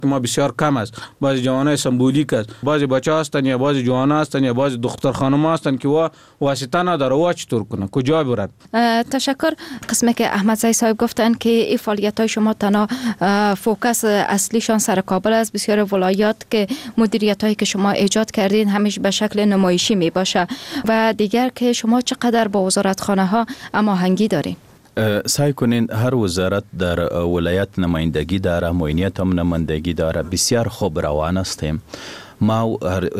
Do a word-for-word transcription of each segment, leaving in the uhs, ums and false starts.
ما بسیار کم است. بعضی جوانای سمبولیک است، بعضی بچه هستن یا بعضی جوان هستن یا بعضی دختر خانم هستن که وا واسطه نداره، وا چطور کنه، کجا برن. تشکر. قسمی که احمدزی صاحب گفتن که این فعالیت های شما تنها فوکس اصلیشان سر کابل است، بسیار ولایات که مدیریت هایی که شما ایجاد کردین همیشه به شکل نمایشی می باشه، و دیگر که شما چقدر با وزارتخانه ها هماهنگی دارین؟ سعی کنین هر وزارت در ولایت نمایندگی داره، معینیت هم نمایندگی داره، بسیار خوب روان هستیم. ما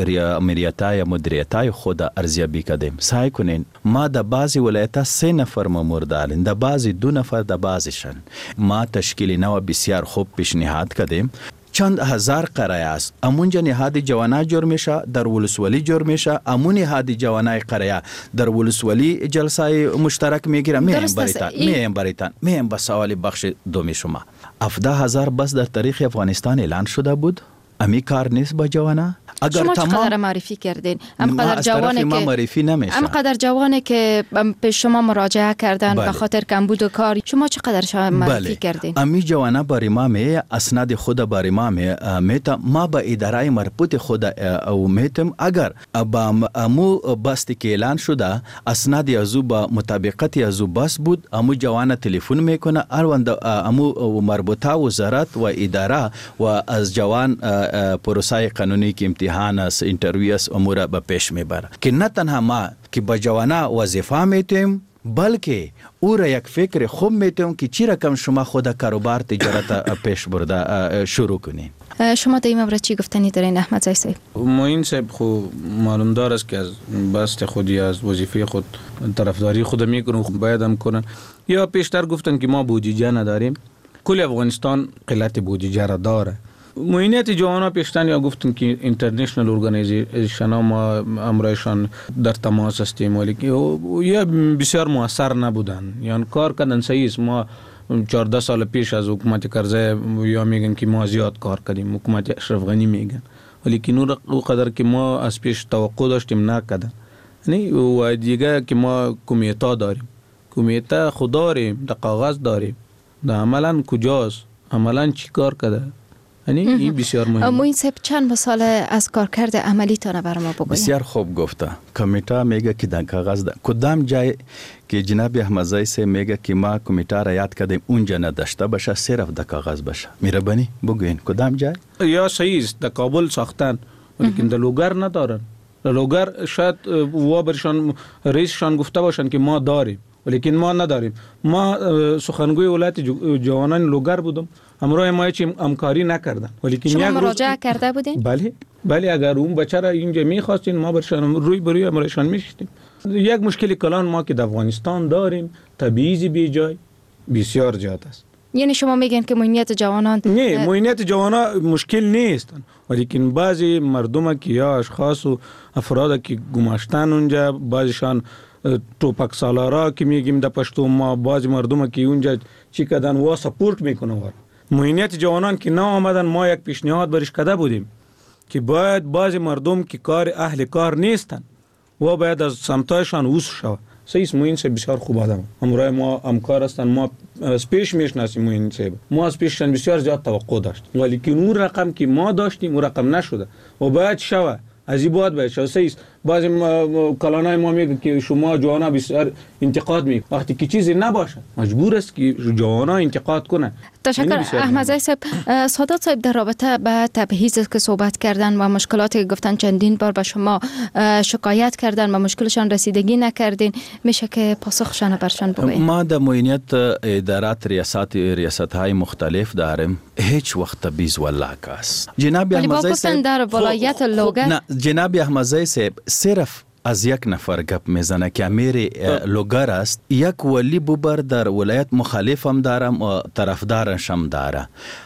امریتای مدیریتای خود ارزیابی کردیم. سعی کنین ما در بعضی ولایت سه نفر مامور داریم، در بعضی دو نفر، در بعضیشان ما تشکیل نو بسیار خوب پیشنهاد کردیم. چند هزار قرایه است. امونجا نهاد جوانای جور میشه، در ولسوالی جور میشه. امون نهاد جوانای قرایه در ولسوالی جلسه مشترک میگیره. میم بریتان میم بریتان میم با سوال بخش دوم شما هفده هزار بس در تاریخ افغانستان اعلان شده بود. امی کار نیست با جوانا. اگر شما تمام چقدر معرفی کردین؟ ام قدر جوانه که معرفی نمیشه. ام قدر جوانه که به شما مراجعه کردن به خاطر کمبود کار، شما چقدر شما معرفی بله. کردین؟ امی جوانا باری ما می اسناد خود باری ما می میتم ما با اداره مربوط خود او میتم اگر با امو باستی که اعلان شده اسناد ازو با مطابقت ازو بس بود، امو جوانا تلفن میکنه اروند امو مربوطه وزارت و اداره و از جوان پروسه قانونی که امتحان است، انترویو است، امور به پیش میبره که نه تنها ما که با جوانا وظیفه میتیم بلکه او را یک فکر خوب میتیم که چی رقم شما خود کاروبار تجارت پیش برده شروع کنین. شما در این مورد چی گفتنی دارین احمدزی صاحب؟ معین صاحب خو معلوم دار است که از بست خودی از وظیفه خود طرفداری خود میکنن، باید هم کنن. یا پیشتر گفتن که ما بودجه نداریم. کل افغانستان قلت بودجه را داره. معینیت جوانا پیشتن یا گفتن که اینترنشنال ارگانیزیشن ها ما امرایشان در تماس هستیم ولی یا بسیار موثر نبودن، یعنی کار کردن صحیح است. ما چهارده سال پیش از حکومت کرزی یا میگن که ما زیاد کار کردیم، حکومت اشرف غنی میگن، ولی که نور او قدر که ما از پیش توقع داشتیم نکردن. یعنی و دیگه که ما کمیته داریم، کمیته خود داریم، در کاغذ داریم، در عملا کجاست، عملا چی کار کرده؟ یعنی این بسیار مهمه. معین صاحب چند مثال از کارکرد عملی تان برای ما بگویید؟ بسیار خوب گفته. کمیته میگه که در کاغذ ده. کدام جای که جناب احمدزی صاحب میگه که ما کمیته را یاد کردیم اونجا نداشته باشه، صرف در کاغذ باشه. مهربانی بگوین کدام جای؟ یا صحیح است در کابل ساختن ولیکن در لوگر ندارن. در لوگر شاید و برشان رئیسشان گفته باشن که ما داریم ولیکن ما نداریم. ما سخنگوی ولایت جوانان لوگر بودم، همراه ما هیچ همکاری نکردن. ولیکن شما مراجعه کرده بودین؟ بله بله، اگر اون بچه را اینجا میخواستین ما برشان روی بروی امرایشان میشتیم. یک مشکل کلان ما که در افغانستان داریم تبعیض بی جای بسیار زیاد است. یعنی شما میگن که معینیت جوانان نه، معینیت جوانان مشکل نیست ولیکن بعضی مردم که یا اشخاص و افراد که گماشتن اونجا، بعضیشان توپک سالارا که میگیم در پشتو ما، بعضی مردم که اونجا چی کردن و سپورت میکنن ور معینیت جوانان که نه آمدن. ما یک پیشنهاد برش کرده بودیم که باید بعضی مردم که کار اهل کار نیستن و باید از سمتایشان وصل شود. صحیح معین صاحب بسیار خوب آدم، همراه ما همکار هستن، ما از پیش میشناسیم معین صاحب، ما از پیششان بسیار زیاد توقع داشت ولی که اون رقم که ما داشتیم اون رقم نشده و باید شود. از این باید باید شود. صحیح بعضی کلانای ما میگه که شما جوانا بسیار انتقاد میگه، وقتی که چیزی نباشه مجبور است که جوانا انتقاد کنه. تشکر. احمدزی صاحب، سادات صاحب در رابطه به تبعیض که صحبت کردن و مشکلاتی که گفتن چندین بار به شما شکایت کردن و مشکلشان رسیدگی نکردین، میشه که پاسخشان برشان بگویید؟ ما در معینیت ادارات ریاست ریاست های مختلف داریم، هیچ وقت تبعیض ولاک است. جناب احمدزی صاحب در ولایت لوگر نه، جناب احمدزی صاحب صرف از یک نفر گپ میزنه که امیر لوگر است. یک ولی ببر در ولایت مخالف هم دارم و طرفدارش هم داره.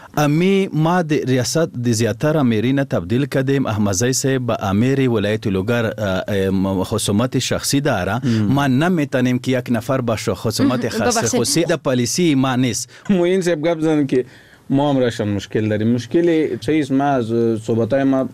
امی ما د ریاست د زیاتر امیرین تبدیل کردیم. احمدزی صاحب با امیر ولایت لوگر خصومت شخصی داره. ما نمیتونیم که یک نفر باشه خصومت خاصی د پالیسی ما نیست. معین صاحب گپ زدن که ما هم راشن مشکل داریم. مشکل چیز ما از صحبتای ما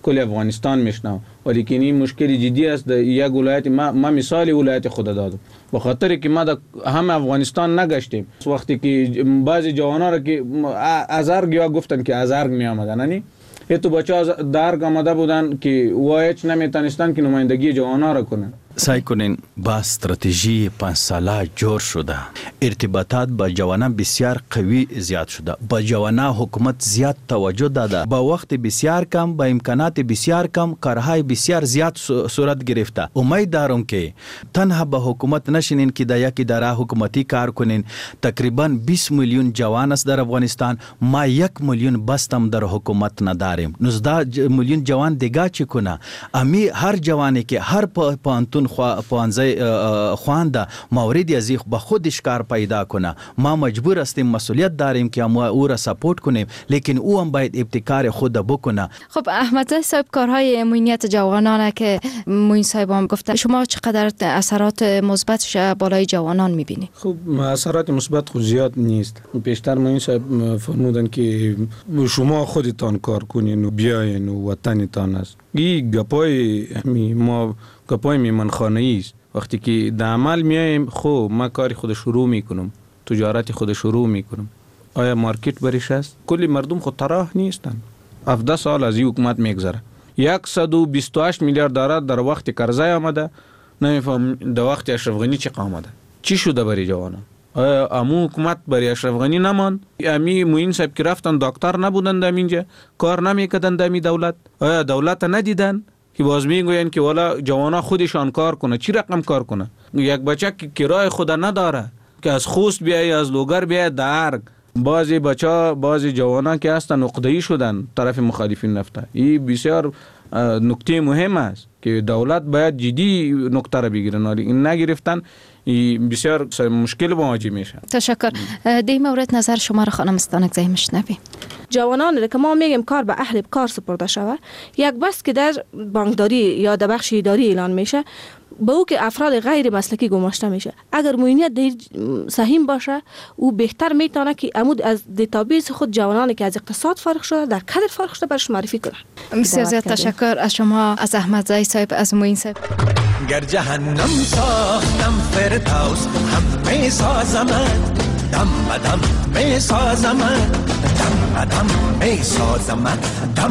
کل افغانستان میشنوه، ولی که این مشکل جدی است. در یک ولایت ما, ما مثال ولایت خود دادم، به خاطر که ما در هم افغانستان نگشتیم. وقتی که بعضی جوانا را که از ارگ یا گفتن که از ارگ می آمدن، یعنی تو بچه ها در ارگ آمده بودن که وایچ نمیتونستن که نمایندگی جوانا را کنن. سعی کنین با استراتژی پنج ساله جور شده، ارتباطات با جوانان بسیار قوی زیاد شده، با جوانان حکومت زیاد توجه داده، با وقت بسیار کم، با امکانات بسیار کم، کارهای بسیار زیاد صورت گرفته. امید دارم که تنها با حکومت نشینین که در یک اداره حکومتی کار کنین. تقریبا بیست میلیون جوان است در افغانستان، ما یک میلیون بستم در حکومت نداریم. نوزده میلیون جوان دیگه چی کنه؟ امی هر جوانی که هر پانتون پانزه خوانده موردی از با خودش کار پیدا کنه، ما مجبور هستیم، مسئولیت داریم که ما او را سپورت کنیم، لیکن او هم باید ابتکار خود بکنه. خب احمدزی صاحب، کارهای امنیت جوانان که موین صاحب هم گفته، شما چقدر اثرات مثبتش بالای جوانان میبینی؟ خب اثرات مثبت خود زیاد نیست. پیشتر موین صاحب فرمودن که شما خودتان کار کنین و بیاین و وطنتان است. این گپای ما گپای میمانخانه‌ای است. وقتی که در عمل میایم، خب ما کار خود شروع میکنم، تجارت خود شروع میکنم، آیا مارکت برش است؟ کلی مردم خود طرح نیستن. هفده سال از این حکومت میگذره، صد و بیست و هشت میلیارد دلار در وقت کرزی آمده. نمیفهم در وقت اشرف غنی چی آمده، چی شده برای جوانان؟ آیا امو حکومت برای اشرف غنی نماند؟ امی موین صاحب که رفتن دکتر نبودن در اینجا، کار نمیکردن در می دولت؟ آیا دولت ندیدن که باز میگوین که والا جوانا خودشان کار کنه؟ چی رقم کار کنه؟ یک بچه که کرای خود نداره که از خوست بیای، از لوگر بیای درگ، بعضی بچه بعضی جوانا که هستن عقده‌ای شدن طرف مخالفین نفته. این بسیار نکته مهم است که دولت باید جدی نکته را بگیرن، ولی این نگرفتن، این بسیار مشکل مواجه میشه. تشکر. در مورد نظر شما را خانم استانکزی میشنویم. جوانان را که ما میگیم کار به اهل کار سپرده شود، یک بس که در بانکداری یا در بخش اداری اعلان میشه، به او که افراد غیر مسلکی گماشته میشه. اگر موینیت در سهیم باشه، او بهتر میتونه که عمود از دیتابیس خود جوانانی که از اقتصاد فارغ شده، در کادر فارغ شده، برش معرفی کنه. بسیار زیاد تشکر از شما، از احمدزی صاحب، از موین صاحب. گر جهنم ساختم فردوس هم می سازمت، دم بدم می سازمت، دم بدم می سازمت، دم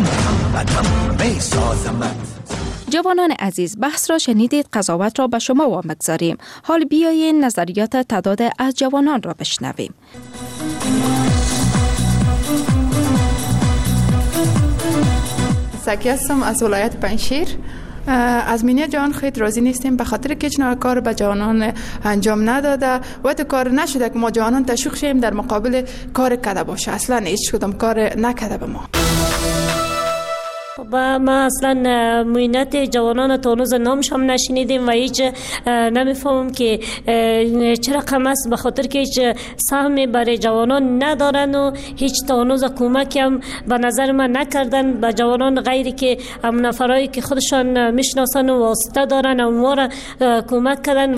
بدم می سازمت. جوانان عزیز، بحث را شنیدید، قضاوت را به شما واگذاریم. حال بیایید نظریات تعداد از جوانان را بشنویم. سکی هستم از ولایت پنجشیر. از امنیت جوان خیلی راضی نیستیم، به خاطر که چنان کار به جوانان انجام نداده و تو کار نشده که ما جوانان تشویق شیم در مقابل کار کرده باشه. اصلا هیچ کدام کار نکرده به ما. و ما اصلا موینت جوانان تونوز نامش هم نشنیدیم و هیچ نمیفهمم که چه رقم است، به خاطر که هیچ سهمی برای جوانان ندارن و هیچ تونوز کمکی هم به نظر من نکردن به جوانان، غیری که هم نفرایی که خودشان میشناسن و واسطه دارن و ما را کمک کردن.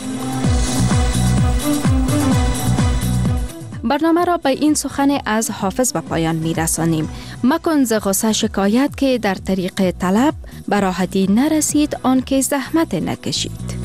برنامه را به این سخن از حافظ به پایان می رسانیم. مکن ز غصه شکایت که در طریق طلب به راحتی نرسید، آن که زحمت نکشید.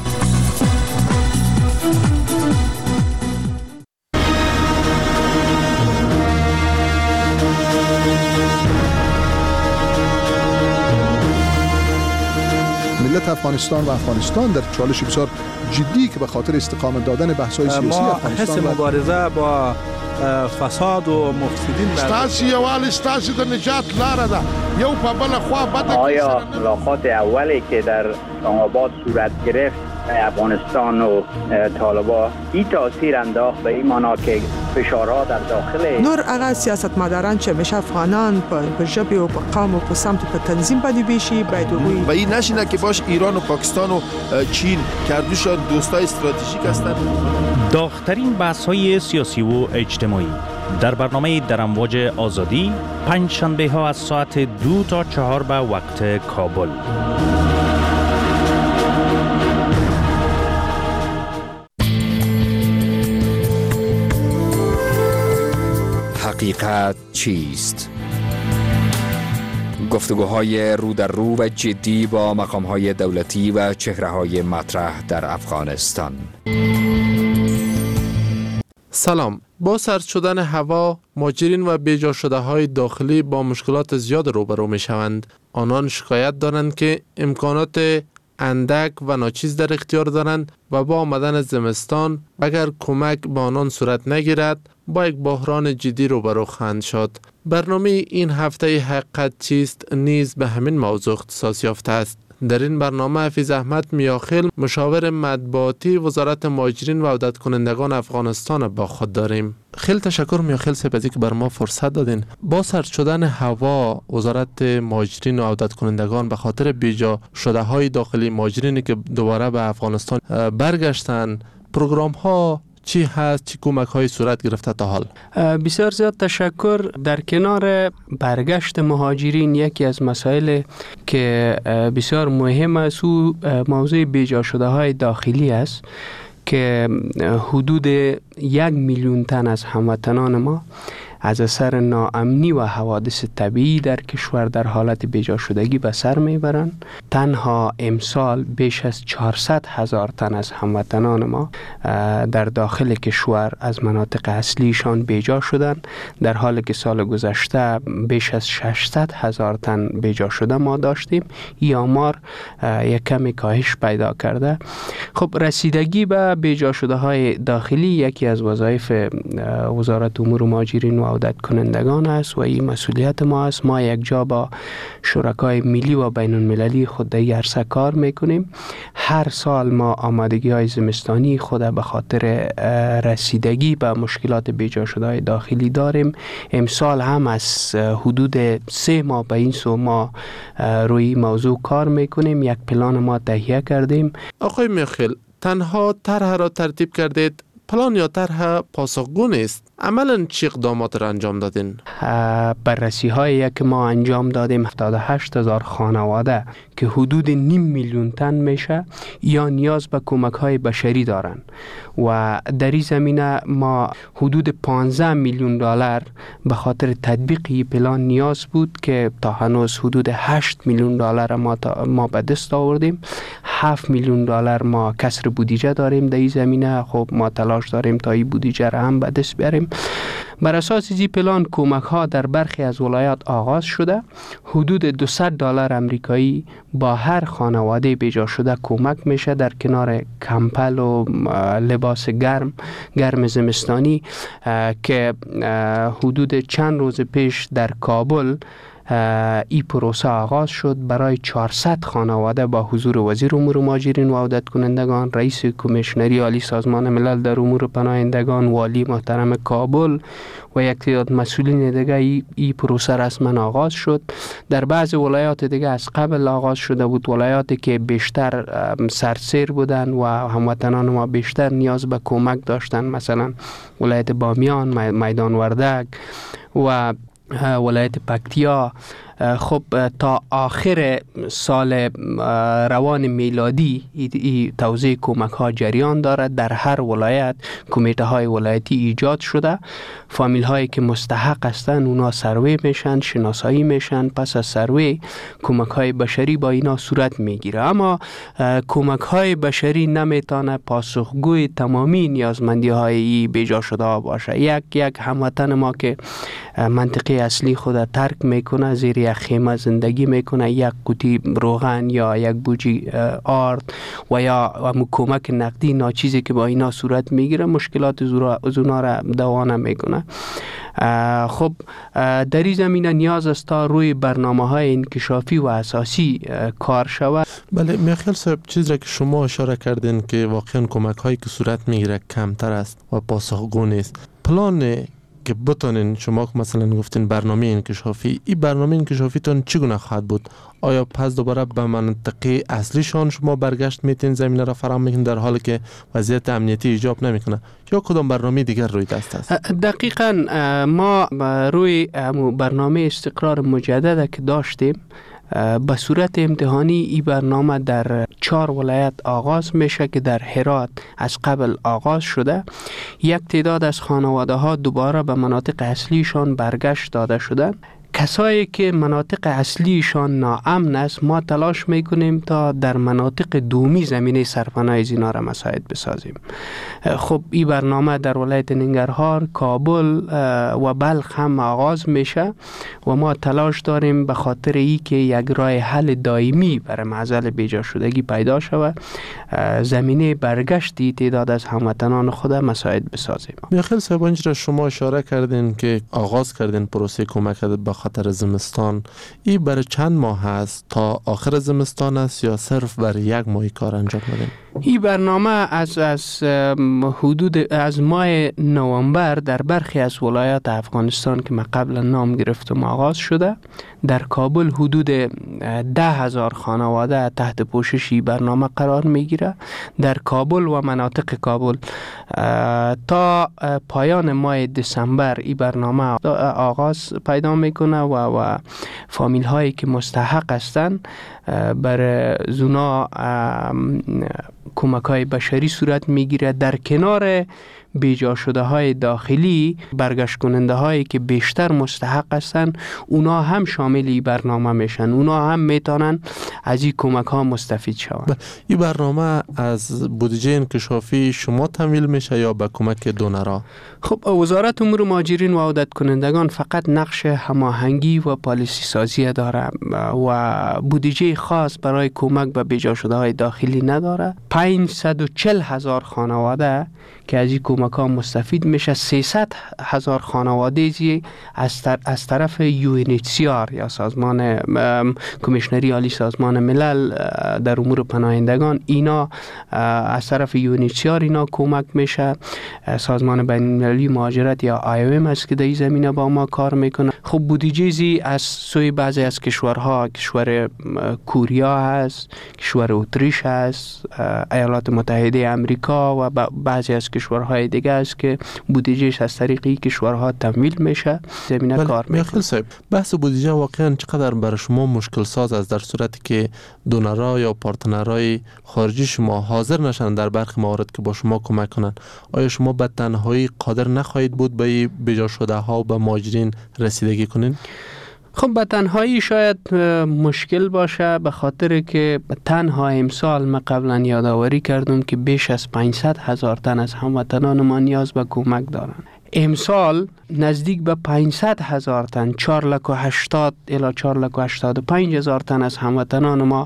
ملت افغانستان و افغانستان در چالش بسیار جدی که به خاطر استقامت دادن بحث‌های سیاسی ما افغانستان حس مبارزه با فساد و مفسدین ستاسي یوال ستاسي د نجات لاره ده یو په بل خوا بده. آیا ملاقات اولی که در آباد صورت گرفت افغانستان و طالبان این تاثیر انداخت به این معنا که فشارها در داخل نور هغه سیاستمداران چې همیشه افغانان په ژبه او په قوم او په سمت په تنظیم باندې بیشي باید وي و این نشینه که باش ایران و پاکستان و چین کردوشان دوستای استراتژیک هستند. داغ‌ترین بحث‌های سیاسی و اجتماعی در برنامه در امواج آزادی پنج شنبه ها از ساعت دو تا چهار به وقت کابل. حقیقت چیست؟ گفتگوهای رو در رو و جدی با مقامهای دولتی و چهره‌های مطرح در افغانستان. سلام. با سرد شدن هوا، مهاجرین و بیجا شده های داخلی با مشکلات زیاد روبرو می شوند. آنان شکایت دارند که امکانات اندک و ناچیز در اختیار دارند و با آمدن زمستان اگر کمک به آنان صورت نگیرد با یک بحران جدی روبرو خواهند شد. برنامه این هفته حقیقت چیست نیز به همین موضوع اختصاص یافته است. در این برنامه حفیظ احمد میاخیل مشاور مطبوعاتی وزارت مهاجرین و عودت کنندگان افغانستان با خود داریم. خیلی تشکر میاخیل صاحب از اینکه بر ما فرصت دادین. با سرد شدن هوا وزارت مهاجرین و عودت کنندگان به خاطر بیجا شده های داخلی مهاجرینی که دوباره به افغانستان برگشتن، پروگرام ها چی هست؟ چی کمک های صورت گرفته تا حال؟ بسیار زیاد تشکر. در کنار برگشت مهاجرین یکی از مسائل که بسیار مهم است او موضوع بیجا شده های داخلی است که حدود یک میلیون تن از هموطنان ما از اثر ناامنی و حوادث طبیعی در کشور در حالت بیجا شدگی به سر میبرند. تنها امسال بیش از چهارصد هزار تن از هموطنان ما در داخل کشور از مناطق اصلیشان بیجا شدند، در حالی که سال گذشته بیش از ششصد هزار تن بیجا شده ما داشتیم. این آمار یک کمی کاهش پیدا کرده. خب رسیدگی به بیجا شده های داخلی یکی از وظایف وزارت امور مهاجرین و عودت کنندگان است و این مسئولیت ما است. ما یک جا با شرکای ملی و بین المللی خود در این عرصه کار میکنیم. هر سال ما آمادگی های زمستانی خود به خاطر رسیدگی به مشکلات بیجا شده های داخلی داریم. امسال هم از حدود سه ماه به این سو ما روی موضوع کار میکنیم. یک پلان ما تهیه کردیم. آقای میاخیل، تنها طرح را ترتیب کردید، پلان یا طرح پاسخگو نیست. عملاً چه اقدامات را انجام دادین؟ بررسی هایی که ما انجام دادیم هفتاد و هشت هزار خانواده که حدود نیم میلیون تن میشه یا نیاز به کمک های بشری دارن و در این زمینه ما حدود پانزده میلیون دلار به خاطر تطبیق این پلان نیاز بود که تا هنوز حدود هشت میلیون دلار ما ما به دست آوردیم. هفت میلیون دلار ما کسر بودجه داریم در این زمینه. خب ما تلاش داریم تا این بودجه را هم به دست بیاریم. بر اساس این پلان کمک ها در برخی از ولایات آغاز شده. حدود دویست دلار آمریکایی با هر خانواده بیجا شده کمک میشه در کنار کمپل و لباس گرم گرم زمستانی که حدود چند روز پیش در کابل این پروسه آغاز شد. برای چهارصد خانواده با حضور وزیر امور مهاجرین و عودت کنندگان، رئیس کمیشنری عالی سازمان ملل در امور پناهندگان، والی محترم کابل و یک تعداد مسئولین دیگه ای, ای پروسه رسما آغاز شد. در بعض ولایات دیگه از قبل آغاز شده بود، ولایاتی که بیشتر سرسیر بودن و هموطنان ما بیشتر نیاز به کمک داشتن، مثلا ولایت بامیان، میدان وردک و ولایت پکتیا. خب تا آخر سال روان میلادی ای توزیع کمک ها جریان دارد. در هر ولایت کمیته های ولایتی ایجاد شده. فامیل هایی که مستحق هستند اونا سروی میشن، شناسایی میشن. پس از سروی کمک های بشری با اینا صورت میگیره. اما کمک های بشری نمیتونه پاسخگوی تمامی نیازمندی های بیجا شده باشه. یک یک هموطن ما که منطقه اصلی خود ترک میکنه، زیر یک خیمه زندگی میکنه، یک قوطی روغن یا یک بوجی آرد و یا کمک نقدی ناچیزی که با اینا صورت میگیره، مشکلات اونا را دوا نمیکنه. خب در این زمینه نیاز است تا روی برنامه های انکشافی و اساسی کار شود. بله میاخیل صاحب، چیزی که شما اشاره کردین که واقعا کمک هایی که صورت میگیره کمتر است و پاسخگو نیست. پلان که بتونین شما مثلا گفتین برنامه انکشافی، این برنامه انکشافیتون چگونه خواهد بود؟ آیا پس دوباره به منطقه اصلیشان شما برگشت میتین زمینه را فراهم میکنین در حالی که وضعیت امنیتی ایجاب نمیکنه، یا کدام برنامه دیگر روی دست است؟ دقیقاً ما روی برنامه استقرار مجدد که داشتیم به صورت امتحانی این برنامه در چهار ولایت آغاز میشه که در هرات از قبل آغاز شده. یک تعداد از خانواده ها دوباره به مناطق اصلیشان برگشت داده شده کسایی که مناطق اصلیشان ناامن است ما تلاش میکنیم تا در مناطق دومی زمینه سرپناه از اینا را مساعد بسازیم. خب این برنامه در ولایت ننگرهار، کابل و بلخ هم آغاز میشه و ما تلاش داریم به خاطر ای که یک راه حل دائمی برای معضل بیجا شدگی پیدا شود زمینه برگشتی تعداد از هموطنان خود مساعد بسازیم. میخیل صاحب اینجا شما اشاره کردین که آغاز کردین پروسه کمک به خاطر زمستان. این برای چند ماه هست؟ تا آخر زمستان است یا صرف برای یک ماه کار انجام بدین؟ این برنامه از از حدود از ماه نوامبر در برخی از ولایات افغانستان که ما قبلا نام گرفتم آغاز شده. در کابل حدود ده هزار خانواده تحت پوشش این برنامه قرار میگیره. در کابل و مناطق کابل تا پایان ماه دسامبر این برنامه آغاز پیدا میکنه و و فامیل هایی که مستحق هستند بر زونا کمک های بشری صورت میگیره. در کنار بیجا شده های داخلی برگشت کننده هایی که بیشتر مستحق هستن اونا هم شامل این برنامه میشن، اونا هم میتونن از این کمک ها مستفید شوند. این برنامه از بودجه انکشافی شما تمویل میشه یا به کمک دونرها؟ خب وزارت امور مهاجرین و عودت کنندگان فقط نقش هماهنگی و پالیسی سازی داره و بودجه خاص برای کمک به بیجا شده های داخلی نداره. پانصد و چهل هزار خانواده که از این کمک ها مستفید میشه. سیصد هزار خانواده زی از, طر... از طرف یو ان اچ سی آر یا سازمان کمیشنری عالی سازمان ملل در امور پناهندگان اینا از طرف یو ان اچ سی آر اینا کمک میشه. سازمان بین المللی مهاجرت یا آی او ام است که در این زمینه با ما کار میکنه. خب بودجه زی از سوی بعضی از کشورها، کشور کوریا هست، کشور اتریش هست، ایالات متحده امریکا و بعضی از کشورهای دیگه است که بودجهش از طریق این کشورها تمویل میشه زمینه کار میکنه. صاحب بحث بودجه واقعا چقدر برای شما مشکل ساز است در صورتی که دونرها یا پارتنرهای خارجی شما حاضر نشن در برخی موارد که با شما کمک کنن؟ آیا شما به تنهایی قادر نخواهید بود به بیجا شده ها و به مهاجرین رسیدگی کنین؟ خب به تنهایی شاید مشکل باشه به خاطر که تنها امسال ما قبلا یادآوری کردم که بیش از پانصد هزار تن از هموطنان ما نیاز به کمک دارند. امسال نزدیک به پانصد هزار تن، چهار لک و هشتاد الی چهار لک و هشتاد و پنج هزار تن از هموطنان ما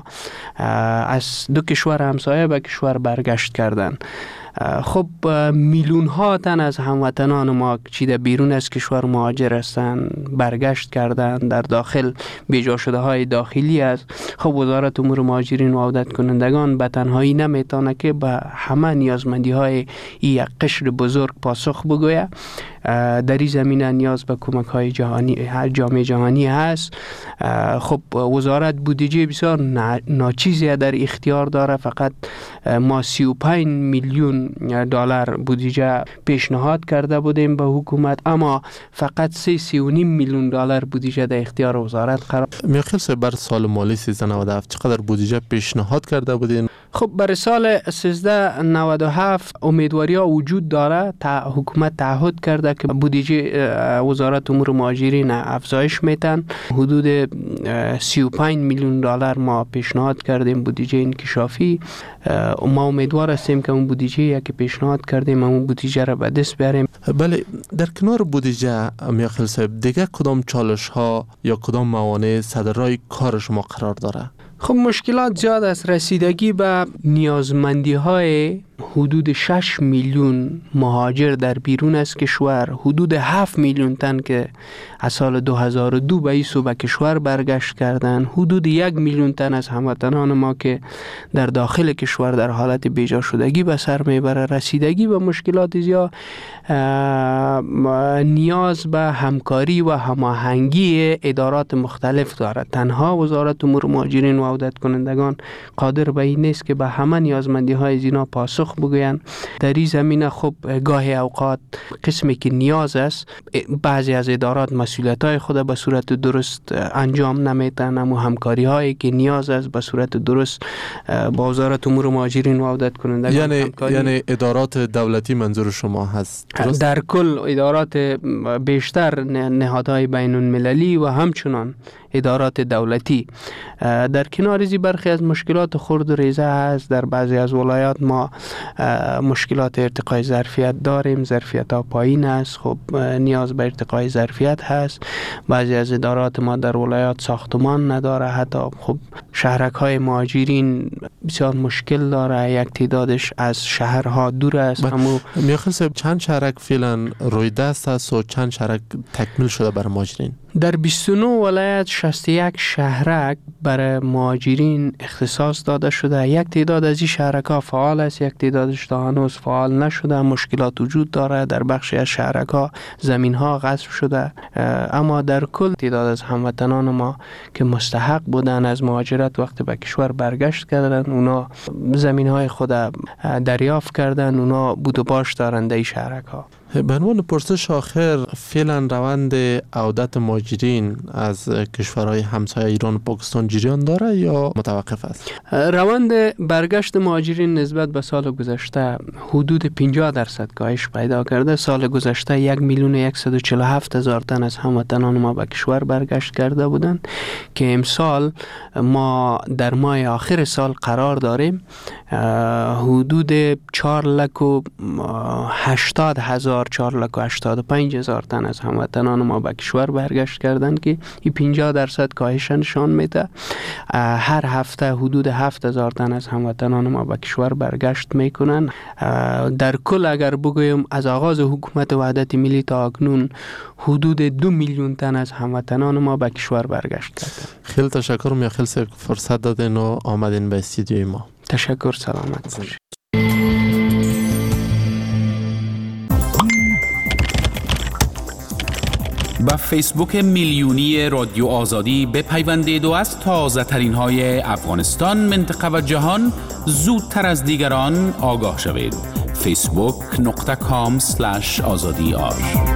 از دو کشور همسایه به کشور برگشت کردند. خب میلیون ها تن از هموطنان ما چی در بیرون از کشور مهاجر هستند برگشت کردن، در داخل بیجا شده های داخلی است. خب وزارت امور مهاجرین و عودت کنندگان به تنهایی نمیتونه که به همه نیازمندی های این قشر بزرگ پاسخ بگوید. در این زمینه نیاز به کمک های جهانی جامعه جهانی هست. خب وزارت بودجه بسیار ناچیزی در اختیار داره. فقط ما سی و پنج میلیون دلار بودجه پیشنهاد کرده بودیم به حکومت، اما فقط سی سی و نیم میلیون دلار بودجه در اختیار وزارت قرار. میخیل صاحب بر سال مالی سیزده نود و هفت چقدر بودجه پیشنهاد کرده بودین؟ خب برای سال سیزده نود و هفت امیدواری ها وجود داره. تا حکومت تعهد کرده که بودجه وزارت امور مهاجرین افزایش میتن. حدود سی و پنج میلیون دلار ما پیشنهاد کردیم بودجه انکشافی. ما امیدوار هستیم که اون بودجه که پیشنهاد کردیم اون بودجه را به دست بیاریم. بله، در کنار بودجه میاخیل صاحب دیگه کدام چالش ها یا کدام موانع صدرای کار شما قرار داره؟ خب مشکلات زیاد است. رسیدگی به نیازمندی های حدود شش میلیون مهاجر در بیرون از کشور، حدود هفت میلیون تن که از سال دو هزار و دو به این سو به کشور برگشت کردن، حدود یک میلیون تن از هموطنان ما که در داخل کشور در حالت بیجا شدگی به سر میبره. رسیدگی به مشکلات زیاد نیاز به همکاری و هماهنگی ادارات مختلف داره. تنها وزارت امور مهاجرین و عودت کنندگان قادر به این نیست که به همه نیازمندی های زینا پاسخ پاسخ بگویند. در این زمینه خب گاهی اوقات قسمی که نیاز است بعضی از ادارات مسئولیت های خود به صورت درست انجام نمیتن، اما همکاری هایی که نیاز است به صورت درست با وزارت امور مهاجرین و عودت کنندگان یعنی همکاری. یعنی ادارات دولتی منظور شما هست درست؟ در کل ادارات بیشتر نهادهای بین المللی و همچنان ادارات دولتی. در کنار ازی برخی از مشکلات خرد و ریزه هست. در بعضی از ولایات ما مشکلات ارتقای ظرفیت داریم، ظرفیت ها پایین است، خب نیاز به ارتقای ظرفیت هست. بعضی از ادارات ما در ولایات ساختمان نداره، حتی خب شهرک های مهاجرین بسیار مشکل داره، یک تعدادش از شهرها دور است. اما میاخر صاحب چند شهرک فعلا روی دست است و چند شهرک تکمیل شده برای مهاجرین؟ در بیست و نه ولایت شصت و یک شهرک برای مهاجرین اختصاص داده شده. یک تعداد از این شهرک ها فعال است، یک تعدادش تا هنوز فعال نشده. مشکلات وجود داره، در بخشی از شهرک ها زمین ها غصب شده، اما در کل تعداد از هموطنان ما که مستحق بودن از مهاجرت وقتی به کشور برگشت کردن، اونا زمین های خود دریافت کردن، اونا بود و باش دارند این شهرک ها. به عنوان پرسش آخر، فعلا روند عودت مهاجرین از کشورهای همسایه ایران و پاکستان جریان داره یا متوقف است؟ روند برگشت مهاجرین نسبت به سال گذشته حدود پنجاه درصد کاهش پیدا کرده. سال گذشته یک میلیون و صد و چهل و هفت هزار تن از هموطنان ما به کشور برگشت کرده بودند که امسال ما در ماه آخر سال قرار داریم حدود چهار لک و هشتاد هزار چهار لک و هشتاد و پنج هزار تن از هموطنان ما به کشور برگشت کردند که این پنجاه درصد کاهش نشان میده. هر هفته حدود هفت هزار تن از هموطنان ما به کشور برگشت میکنن. در کل اگر بگویم از آغاز حکومت وحدت ملی تا اکنون حدود دو میلیون تن از هموطنان ما به کشور برگشت کردند. خیلی تشکر میام، خیلی فرصت دادین و آمدین به استودیوی ما. تشکر، سلامت باشید. با فیسبوک میلیونی رادیو آزادی بپیوندید و از تازه ترین های افغانستان، منطقه و جهان زودتر از دیگران آگاه شوید. فیسبوک نقطه کام سلش آزادی آر